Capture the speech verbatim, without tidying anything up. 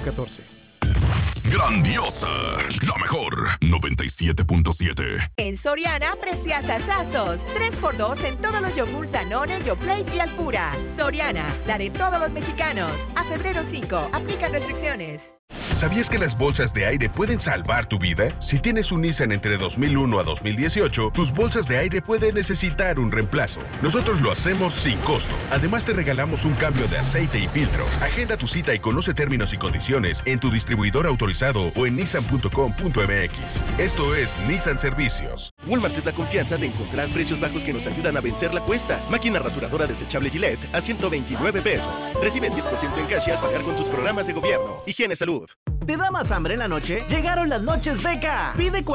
catorce. Grandiosa, la mejor, noventa y siete punto siete. En Soriana, preciasazazos. tres por dos en todos los yogurts Danone, Yoplait y Alpura. Soriana, la de todos los mexicanos. A febrero cinco, aplican restricciones. ¿Sabías que las bolsas de aire pueden salvar tu vida? Si tienes un Nissan entre dos mil uno a dos mil dieciocho, tus bolsas de aire pueden necesitar un reemplazo. Nosotros lo hacemos sin costo. Además, te regalamos un cambio de aceite y filtros. Agenda tu cita y conoce términos y condiciones en tu distribuidor autorizado o en nissan punto com punto m x. Esto es Nissan Servicios. Walmart es la confianza de encontrar precios bajos que nos ayudan a vencer la cuesta. Máquina rasuradora desechable Gillette a ciento veintinueve pesos. Recibe el diez por ciento en cash al pagar con tus programas de gobierno. Higiene Salud. ¿Te da más hambre en la noche? Llegaron las noches Beca. Pide